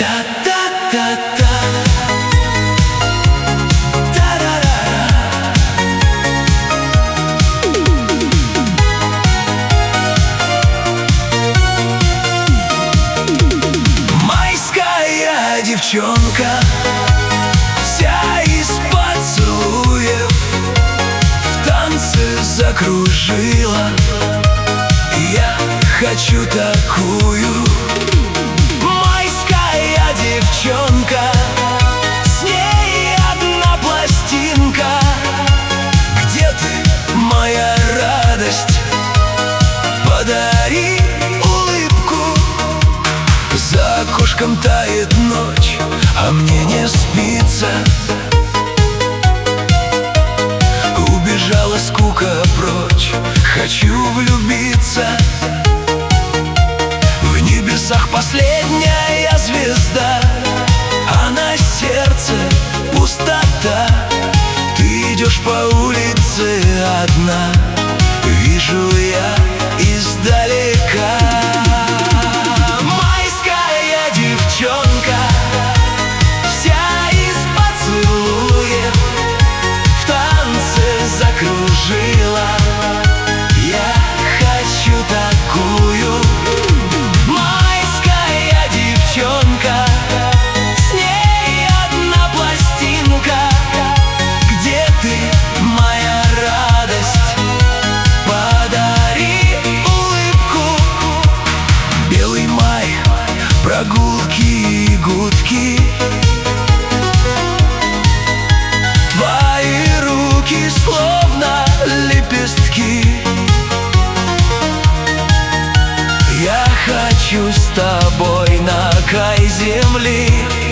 Та-та-та-та. Майская девчонка, вся из поцелуев, в танце закружила. Я хочу такую. Майская девчонка, с ней одна пластинка. Где ты, моя радость? Подари улыбку. За окошком тает ночь, а мне не спится. Убежала скука прочь, хочу влюбиться. В небесах последняя звезда, а на сердце пустота. Ты идешь по улице одна, вижу я издалека. Майская девчонка, вся из поцелуев, в танце закружила. Я хочу такую. Майская девчонка, с ней одна пластинка. Где ты, моя радость? Подари улыбку. Белый май, прогулки и гудки. Твои руки словно лепестки. Я хочу с тобой на край земли.